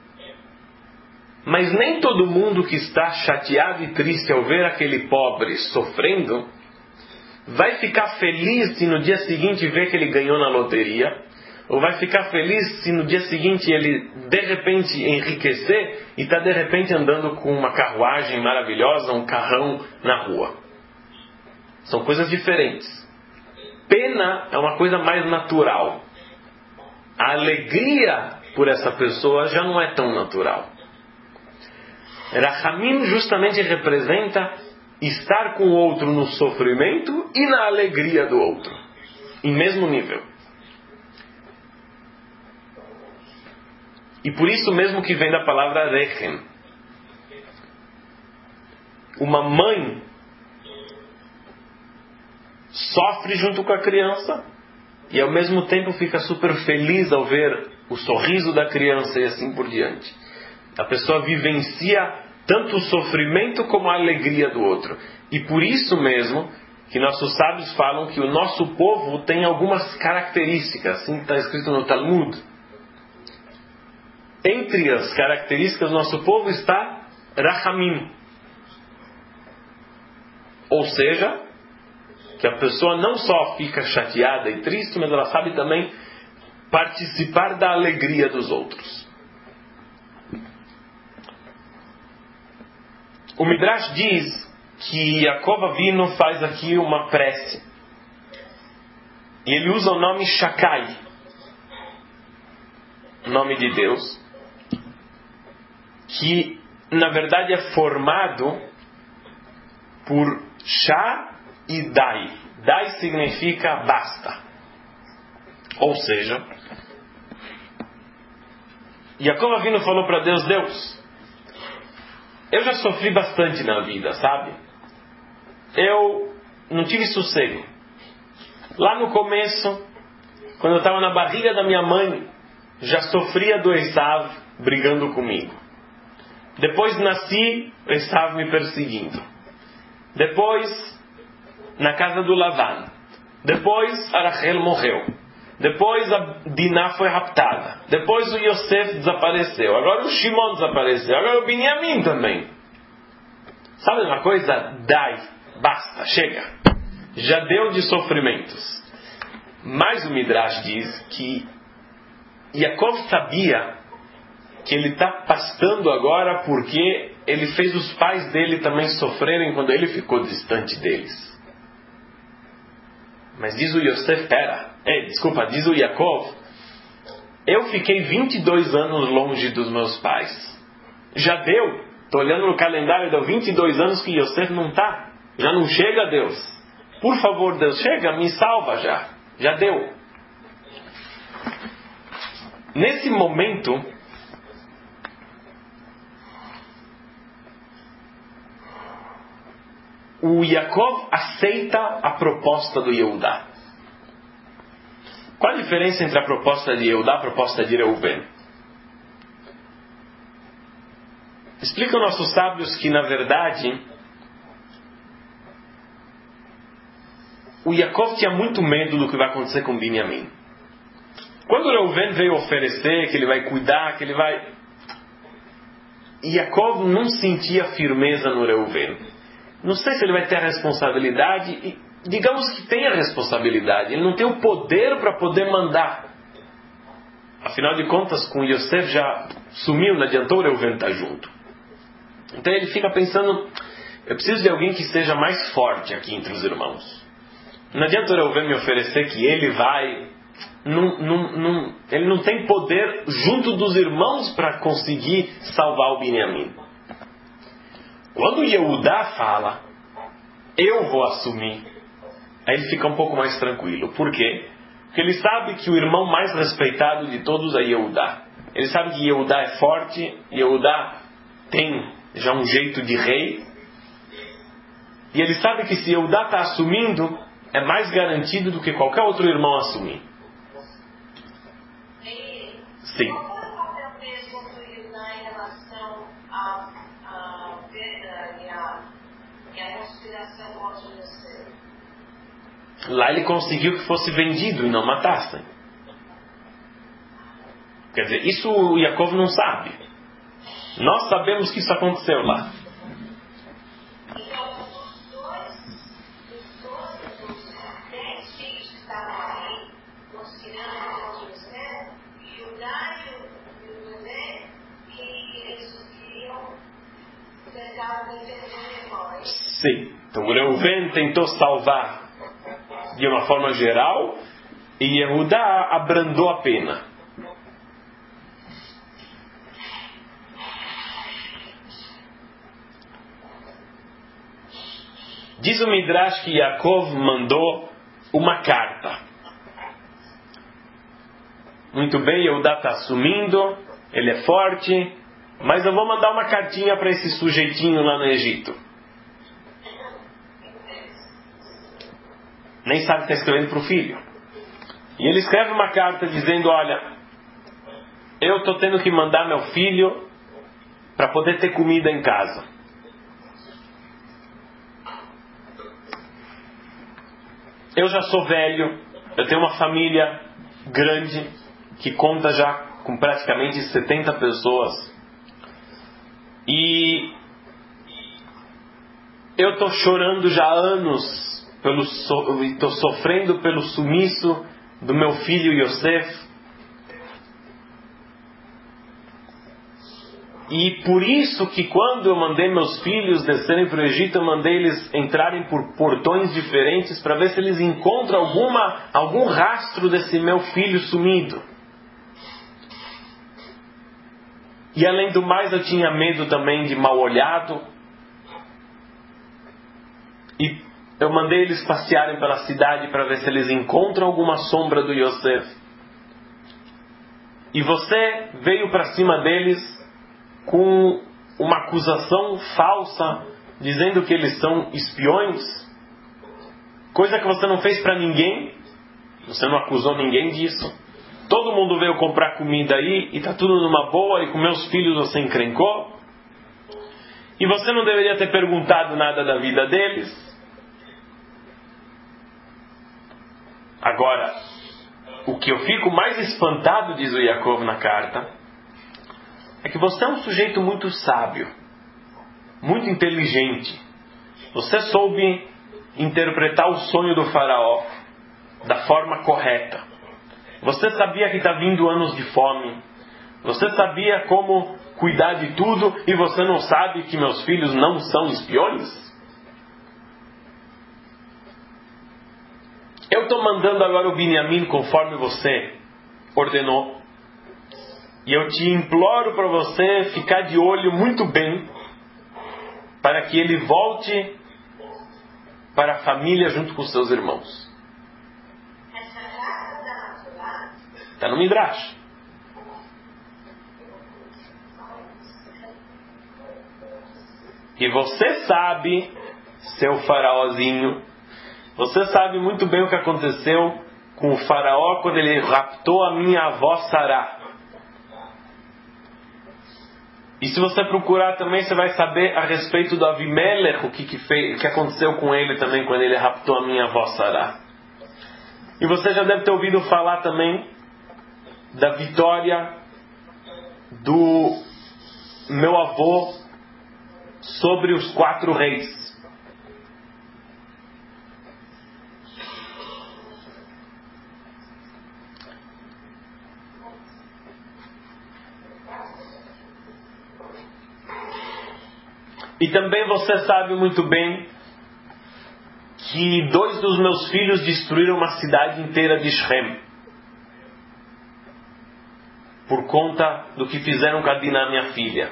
Mas nem todo mundo que está chateado e triste ao ver aquele pobre sofrendo vai ficar feliz se no dia seguinte ver que ele ganhou na loteria, ou vai ficar feliz se no dia seguinte ele de repente enriquecer e está de repente andando com uma carruagem maravilhosa, um carrão na rua. São coisas diferentes. Pena é uma coisa mais natural. A alegria por essa pessoa já não é tão natural. Rachamim justamente representa estar com o outro no sofrimento e na alegria do outro, em mesmo nível. E por isso mesmo que vem da palavra Rechem. Uma mãe sofre junto com a criança e ao mesmo tempo fica super feliz ao ver o sorriso da criança e assim por diante. A pessoa vivencia tanto o sofrimento como a alegria do outro. E por isso mesmo que nossos sábios falam que o nosso povo tem algumas características, assim está escrito no Talmud. Entre as características do nosso povo está Rahamim. Ou seja, que a pessoa não só fica chateada e triste, mas ela sabe também participar da alegria dos outros. O Midrash diz que Yaakov Avinu faz aqui uma prece. E ele usa o nome Shakai, nome de Deus, que na verdade é formado por Shá e Dai. Dai significa basta. Ou seja, Yaakov Avinu falou para Deus: Deus, eu já sofri bastante na vida, sabe? Eu não tive sossego. Lá no começo, quando eu estava na barriga da minha mãe, já sofria do Esav brigando comigo. Depois nasci, o Esav me perseguindo. Depois, na casa do Lavan. Depois, a Rachel morreu. Depois, a Diná foi raptada. Depois, o Yosef desapareceu. Agora, o Shimon desapareceu. Agora, o Binyamin também. Sabe uma coisa? Dai. Basta, chega. Já deu de sofrimentos. Mas o Midrash diz que Yaakov sabia que ele está pastando agora porque ele fez os pais dele também sofrerem quando ele ficou distante deles. Mas diz o Yosef, pera, é, desculpa, diz o Yaakov, eu fiquei vinte e dois anos longe dos meus pais. Já deu. Estou olhando no calendário, deu vinte e dois anos que Yosef não está. Já não chega, Deus. Por favor, Deus, chega, me salva já. Já deu. Nesse momento, o Yaakov aceita a proposta do Yehudá. Qual a diferença entre a proposta de Yehudá e a proposta de Reuven? Explicam nossos sábios que, na verdade, o Yaakov tinha muito medo do que vai acontecer com Binyamin. Quando Reuven veio oferecer que ele vai cuidar, que ele vai... Yaakov não sentia firmeza no Reuven. Não sei se ele vai ter a responsabilidade. E digamos que tem a responsabilidade. Ele não tem o poder para poder mandar. Afinal de contas, com Yosef já sumiu, não adiantou o Reuven estar junto. Então ele fica pensando, eu preciso de alguém que seja mais forte aqui entre os irmãos. Não adianta o Reuven me oferecer que ele vai... Não, não, não, ele não tem poder junto dos irmãos para conseguir salvar o Binyamin. Quando o Yehudá fala, eu vou assumir, aí ele fica um pouco mais tranquilo. Por quê? Porque ele sabe que o irmão mais respeitado de todos é Yehudá. Ele sabe que Yehudá é forte, Yehudá tem já um jeito de rei. E ele sabe que se Yehudá está assumindo, é mais garantido do que qualquer outro irmão assumir. Sim. Qual foi o papel mesmo do Yehudá em relação à, à perda e à, e à conspiração contra o Yosef? Lá ele conseguiu que fosse vendido e não matassem. Quer dizer, isso o Yaakov não sabe. Nós sabemos que isso aconteceu lá. Então, os dois, os dois, os dez filhos que estavam ali, conspirando contra o Yosef, Judá e o José, que eles queriam tentar defender nós. Sim. Então o Reuven tentou salvar de uma forma geral e Yehudá abrandou a pena. Diz o Midrash que Yaakov mandou uma carta. Muito bem, Yehudá está assumindo, ele é forte, mas eu vou mandar uma cartinha para esse sujeitinho lá no Egito. Nem sabe que está escrevendo para o filho. E ele escreve uma carta dizendo: olha, eu estou tendo que mandar meu filho para poder ter comida em casa. Eu já sou velho, eu tenho uma família grande, que conta já com praticamente setenta pessoas. E eu estou chorando já há anos, estou so, sofrendo pelo sumiço do meu filho Yosef. E por isso que quando eu mandei meus filhos descerem para o Egito, eu mandei eles entrarem por portões diferentes para ver se eles encontram alguma, algum rastro desse meu filho sumido. E além do mais, eu tinha medo também de mal olhado. E eu mandei eles passearem pela cidade para ver se eles encontram alguma sombra do Yosef. E você veio para cima deles com uma acusação falsa, dizendo que eles são espiões, coisa que você não fez para ninguém, você não acusou ninguém disso. Todo mundo veio comprar comida aí e está tudo numa boa, e com meus filhos você encrencou, e você não deveria ter perguntado nada da vida deles. Agora, o que eu fico mais espantado, diz o Yaakov na carta, é que você é um sujeito muito sábio, muito inteligente. Você soube interpretar o sonho do faraó da forma correta. Você sabia que está vindo anos de fome. Você sabia como cuidar de tudo, e você não sabe que meus filhos não são espiões? Eu estou mandando agora o Binyamin conforme você ordenou. E eu te imploro para você ficar de olho muito bem, para que ele volte para a família junto com seus irmãos. Está no Midrash. E você sabe, seu faraózinho, você sabe muito bem o que aconteceu com o faraó quando ele raptou a minha avó Sará. E se você procurar também, você vai saber a respeito do Avimelech, o que, que, fez, o que aconteceu com ele também quando ele raptou a minha avó Sará. E você já deve ter ouvido falar também da vitória do meu avô sobre os quatro reis. E também você sabe muito bem que dois dos meus filhos destruíram uma cidade inteira de Shem por conta do que fizeram com a Diná, minha filha.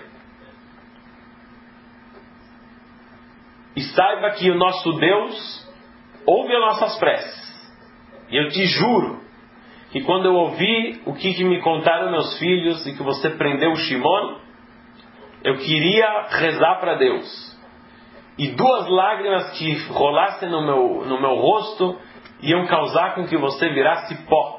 E saiba que o nosso Deus ouve as nossas preces. E eu te juro que quando eu ouvi o que, que me contaram meus filhos e que você prendeu o Shimon, eu queria rezar para Deus. E duas lágrimas que rolassem no meu, no meu rosto iam causar com que você virasse pó.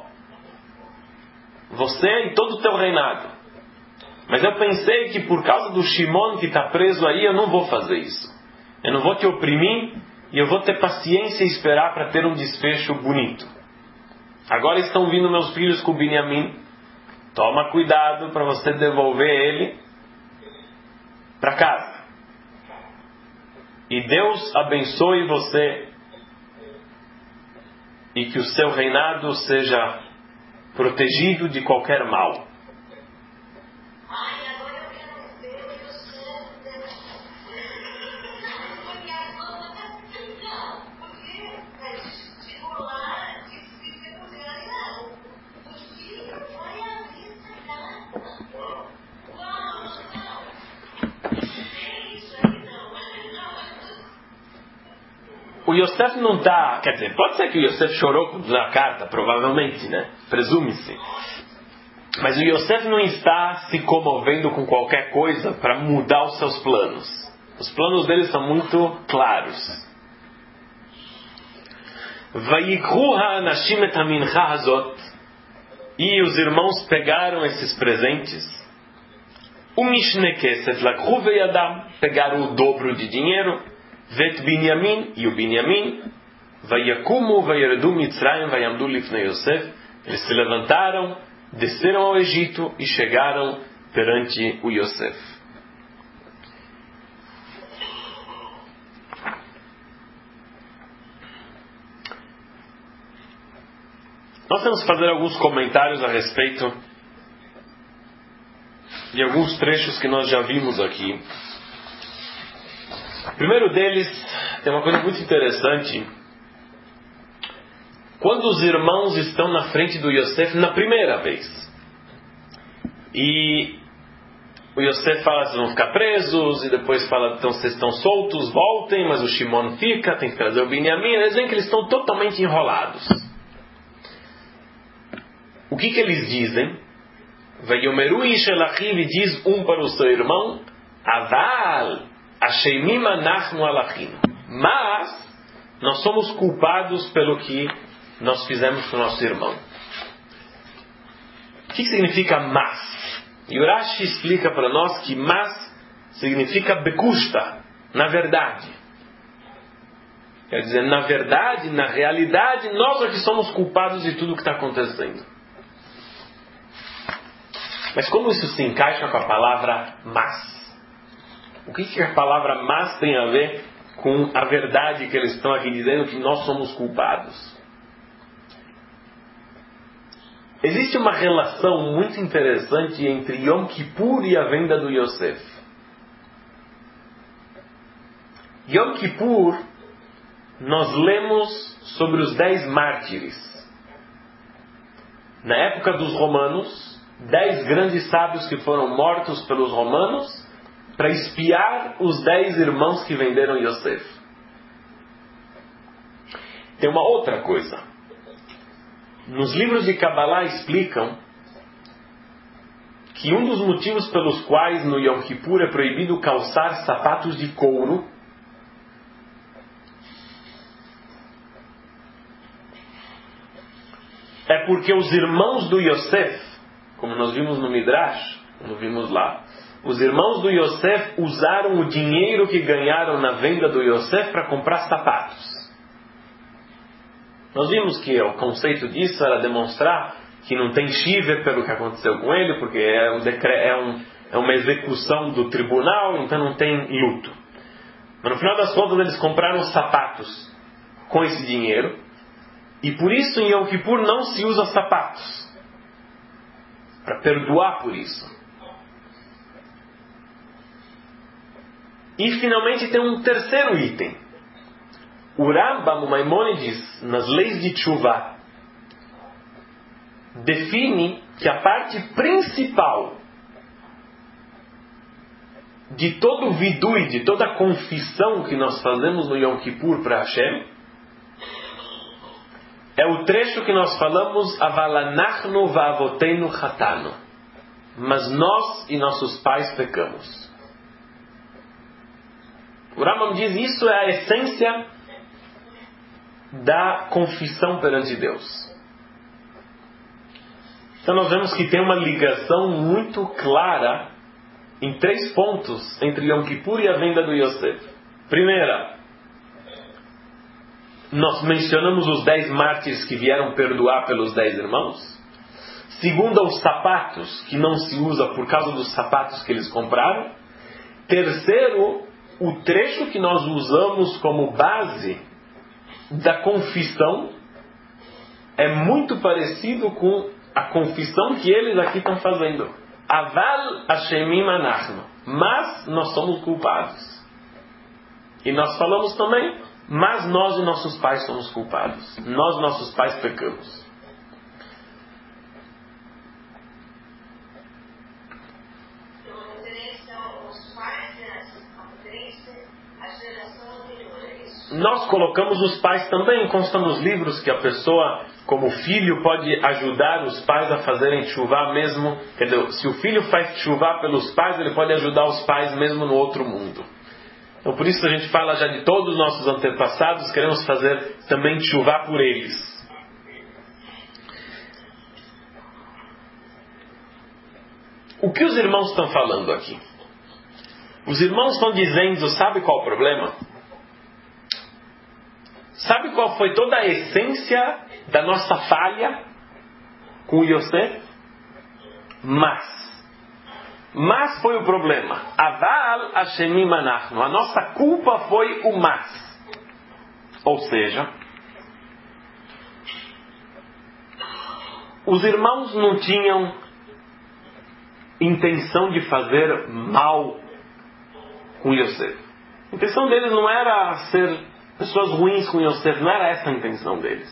Você e todo o teu reinado. Mas eu pensei que por causa do Shimon que está preso aí, eu não vou fazer isso. Eu não vou te oprimir e eu vou ter paciência e esperar para ter um desfecho bonito. Agora estão vindo meus filhos com o Binyamin. Toma cuidado para você devolver ele para casa. E Deus abençoe você e que o seu reinado seja protegido de qualquer mal. O Yosef não está... Quer dizer, pode ser que o Yosef chorou na carta, provavelmente, né? Presume-se. Mas o Yosef não está se comovendo com qualquer coisa para mudar os seus planos. Os planos dele são muito claros. Vayikru ha'anashim et hamincha hazot. E os irmãos pegaram esses presentes. O mishne keset lakru veyadam. Pegaram o dobro de dinheiro. Vet Binyamin. E o Binyamin. Vayakumu vayeredu Mitzrayim vayamdu lifnei Yosef. Eles se levantaram, desceram ao Egito e chegaram perante o Yosef. Nós temos que fazer alguns comentários a respeito de alguns trechos que nós já vimos aqui. O primeiro deles tem uma coisa muito interessante. Quando os irmãos estão na frente do Yosef na primeira vez, e o Yosef fala, vocês vão ficar presos, e depois fala, então vocês estão soltos, voltem, mas o Shimon fica, tem que trazer o Binyamin. Eles veem que eles estão totalmente enrolados. O que que eles dizem? Vayomeru ish el achiv, diz um para o seu irmão, Aval Hashemim anachnu alachim. Mas nós somos culpados pelo que nós fizemos com o nosso irmão. O que significa mas? E o Rashi explica para nós que mas significa bekusta, na verdade. Quer dizer, na verdade, na realidade, nós é que somos culpados de tudo o que está acontecendo. Mas como isso se encaixa com a palavra mas? O que, que a palavra mas tem a ver com a verdade que eles estão aqui dizendo que nós somos culpados? Existe uma relação muito interessante entre Yom Kippur e a venda do Yosef. Yom Kippur, nós lemos sobre os dez mártires. Na época dos romanos, dez grandes sábios que foram mortos pelos romanos para espiar os dez irmãos que venderam Yosef. Tem uma outra coisa. Nos livros de Kabbalah explicam que um dos motivos pelos quais no Yom Kippur é proibido calçar sapatos de couro é porque os irmãos do Yosef, como nós vimos no Midrash, como vimos lá, os irmãos do Yosef usaram o dinheiro que ganharam na venda do Yosef para comprar sapatos. Nós vimos que o conceito disso era demonstrar que não tem shiver pelo que aconteceu com ele, porque é, um decre- é, um, é uma execução do tribunal, então não tem luto. Mas no final das contas eles compraram sapatos com esse dinheiro, e por isso em Yom Kippur não se usa sapatos, para perdoar por isso. E finalmente tem um terceiro item. O Rambam, o Maimônides, nas leis de Teshuvah, define que a parte principal de todo o vidui, de toda a confissão que nós fazemos no Yom Kippur para Hashem, é o trecho que nós falamos, Avalanachnu va'avoteinu chatanu. Mas nós e nossos pais pecamos. O Rambam diz, isso é a essência da confissão perante Deus. Então nós vemos que tem uma ligação muito clara em três pontos entre Yom Kippur e a venda do Yosef. Primeira, nós mencionamos os dez mártires que vieram perdoar pelos dez irmãos. Segunda, os sapatos, que não se usa por causa dos sapatos que eles compraram. Terceiro, o trecho que nós usamos como base da confissão é muito parecido com a confissão que eles aqui estão fazendo. Aval Hashemim anachnu. Mas nós somos culpados. E nós falamos também, mas nós e nossos pais somos culpados. Nós e nossos pais pecamos. Nós colocamos os pais também, consta nos livros que a pessoa, como filho, pode ajudar os pais a fazerem teshuvá mesmo. Quer dizer, se o filho faz teshuvá pelos pais, ele pode ajudar os pais mesmo no outro mundo. Então por isso a gente fala já de todos os nossos antepassados, queremos fazer também tshuva por eles. O que os irmãos estão falando aqui? Os irmãos estão dizendo, sabe qual o problema? Sabe qual foi toda a essência da nossa falha com o Yosef? Mas. Mas foi o problema. Aval Hashemim anachnu. A nossa culpa foi o mas. Ou seja, os irmãos não tinham intenção de fazer mal com Yosef. A intenção deles não era ser pessoas ruins com Yosef, não era essa a intenção deles.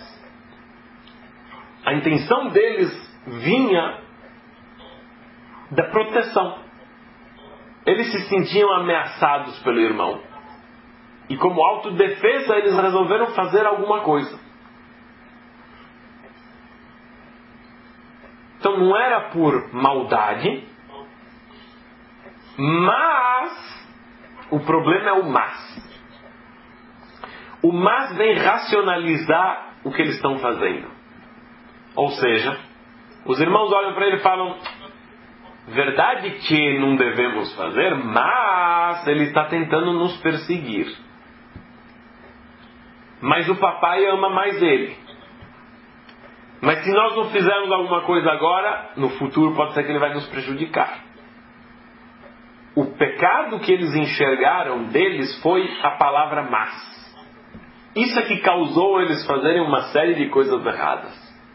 A intenção deles vinha da proteção. Eles se sentiam ameaçados pelo irmão. E como autodefesa eles resolveram fazer alguma coisa. Então não era por maldade, mas o problema é o mas. O mas vem racionalizar o que eles estão fazendo. Ou seja, os irmãos olham para ele e falam: verdade que não devemos fazer, mas ele está tentando nos perseguir. Mas o papai ama mais ele. Mas se nós não fizermos alguma coisa agora, no futuro pode ser que ele vai nos prejudicar. O pecado que eles enxergaram deles foi a palavra mas. Isso é que causou eles fazerem uma série de coisas erradas.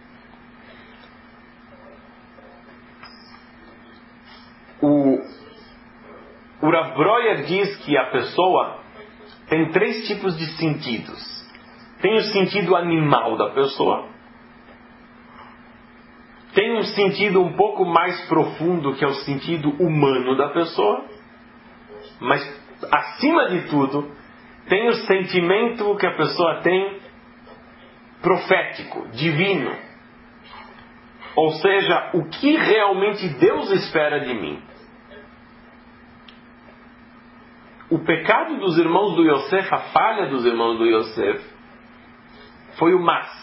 O, o Rav Breuer diz que a pessoa tem três tipos de sentidos. Tem o sentido animal da pessoa. Tem um sentido um pouco mais profundo, que é o sentido humano da pessoa. Mas, acima de tudo, tem o sentimento que a pessoa tem profético, divino. Ou seja, o que realmente Deus espera de mim. O pecado dos irmãos do Yosef, a falha dos irmãos do Yosef, foi o mas.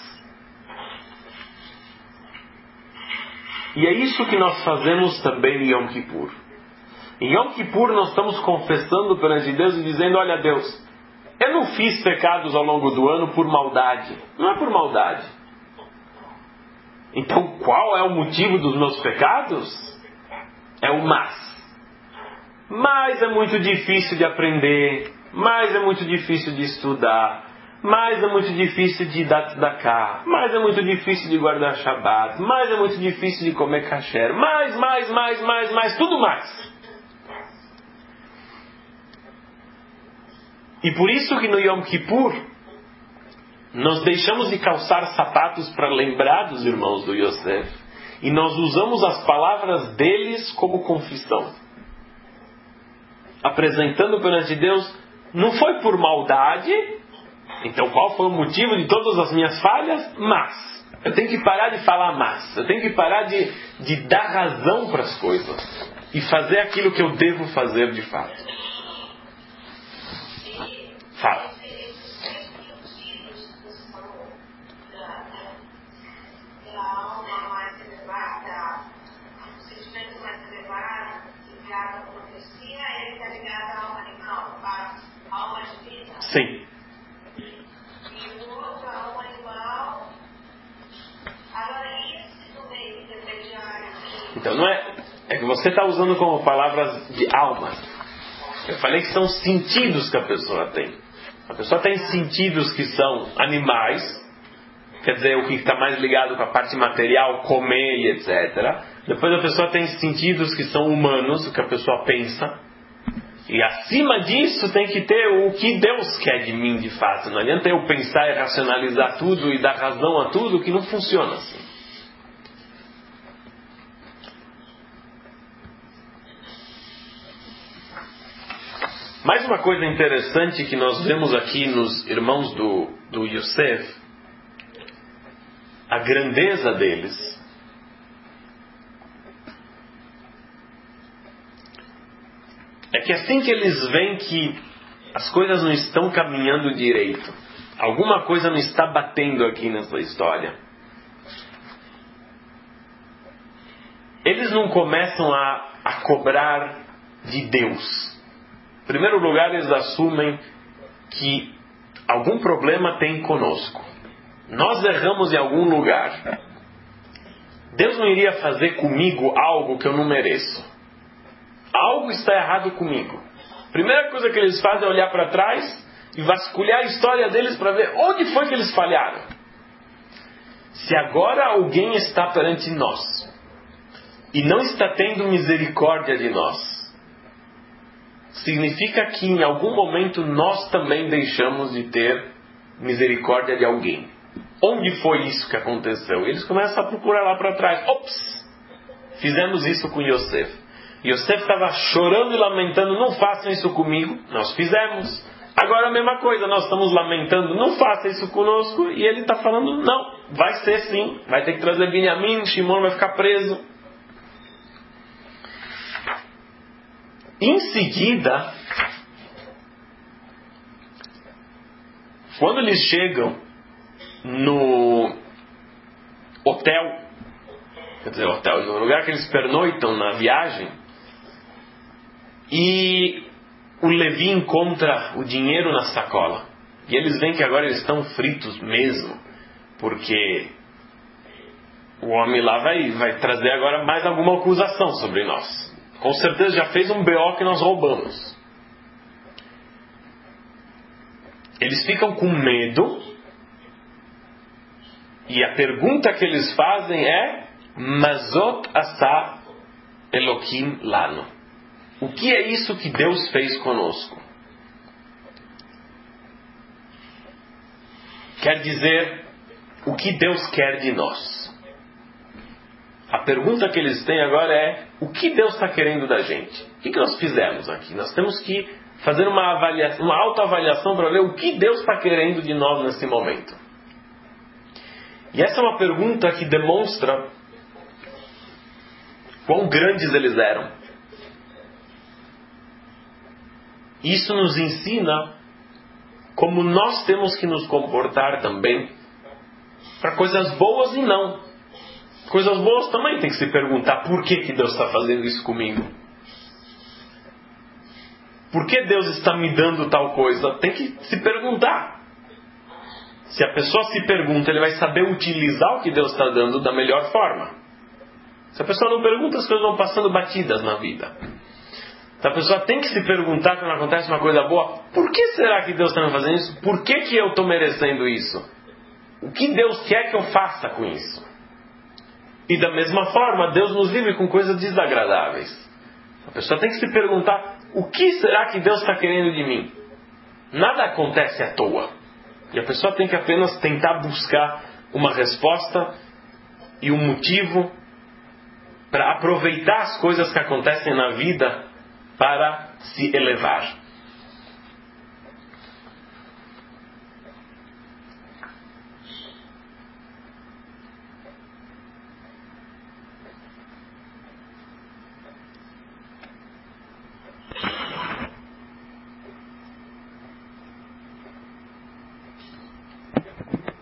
E é isso que nós fazemos também em Yom Kippur. Em Yom Kippur nós estamos confessando perante Deus e dizendo: olha Deus, eu não fiz pecados ao longo do ano por maldade. Não é por maldade. Então qual é o motivo dos meus pecados? É o mas. Mas é muito difícil de aprender, mas é muito difícil de estudar, mas é muito difícil de dar tzedakah, mas é muito difícil de guardar Shabbat, mas é muito difícil de comer kasher, mais, mais, mais, mais, mais, tudo mais. E por isso que no Yom Kippur nós deixamos de calçar sapatos para lembrar dos irmãos do Yosef e nós usamos as palavras deles como confissão. Apresentando perante Deus, não foi por maldade, então qual foi o motivo de todas as minhas falhas? Mas, eu tenho que parar de falar mas, eu tenho que parar de, de dar razão para as coisas e fazer aquilo que eu devo fazer de fato. Fala. Sim. E o outro, a alma animal. Agora, isso no meio intermediário. Então, não é. É que você está usando como palavras de alma. Eu falei que são sentidos que a pessoa tem. A pessoa tem sentidos que são animais, quer dizer, o que está mais ligado com a parte material, comer e etcétera. Depois a pessoa tem sentidos que são humanos, o que a pessoa pensa. E acima disso tem que ter o que Deus quer de mim de fato. Não adianta eu pensar e racionalizar tudo e dar razão a tudo, que não funciona assim. Mais uma coisa interessante que nós vemos aqui nos irmãos do, do Yosef, a grandeza deles. É que assim que eles veem que as coisas não estão caminhando direito. Alguma coisa não está batendo aqui nessa história. Eles não começam a, a cobrar de Deus. Em primeiro lugar, eles assumem que algum problema tem conosco. Nós erramos em algum lugar. Deus não iria fazer comigo algo que eu não mereço. Algo está errado comigo. A primeira coisa que eles fazem é olhar para trás e vasculhar a história deles para ver onde foi que eles falharam. Se agora alguém está perante nós e não está tendo misericórdia de nós, significa que em algum momento nós também deixamos de ter misericórdia de alguém. Onde foi isso que aconteceu? Eles começam a procurar lá para trás. Ops! Fizemos isso com Yosef. Yosef estava chorando e lamentando, não façam isso comigo. Nós fizemos. Agora a mesma coisa, nós estamos lamentando, não faça isso conosco. E ele está falando, não, vai ser sim. Vai ter que trazer Binyamin, Shimon vai ficar preso. Em seguida, quando eles chegam no hotel, quer dizer, hotel, no lugar que eles pernoitam na viagem, e o Levi encontra o dinheiro na sacola, e eles veem que agora eles estão fritos mesmo, porque o homem lá vai, vai trazer agora mais alguma acusação sobre nós. Com certeza já fez um B O que nós roubamos. Eles ficam com medo, e a pergunta que eles fazem é: Mazot asa Elokim lano. O que é isso que Deus fez conosco? Quer dizer, o que Deus quer de nós. A pergunta que eles têm agora é: o que Deus está querendo da gente? O que nós fizemos aqui? Nós temos que fazer uma avaliação, uma autoavaliação para ver o que Deus está querendo de nós nesse momento. E essa é uma pergunta que demonstra quão grandes eles eram. Isso nos ensina como nós temos que nos comportar também para coisas boas e não. Coisas boas também tem que se perguntar: por que, que Deus está fazendo isso comigo? Por que Deus está me dando tal coisa? Tem que se perguntar. Se a pessoa se pergunta, ele vai saber utilizar o que Deus está dando da melhor forma. Se a pessoa não pergunta, as coisas vão passando batidas na vida. Então a pessoa tem que se perguntar quando acontece uma coisa boa: por que será que Deus está me fazendo isso? Por que, que eu estou merecendo isso? O que Deus quer que eu faça com isso? E da mesma forma, Deus nos livre com coisas desagradáveis. A pessoa tem que se perguntar: o que será que Deus está querendo de mim? Nada acontece à toa. E a pessoa tem que apenas tentar buscar uma resposta e um motivo para aproveitar as coisas que acontecem na vida para se elevar.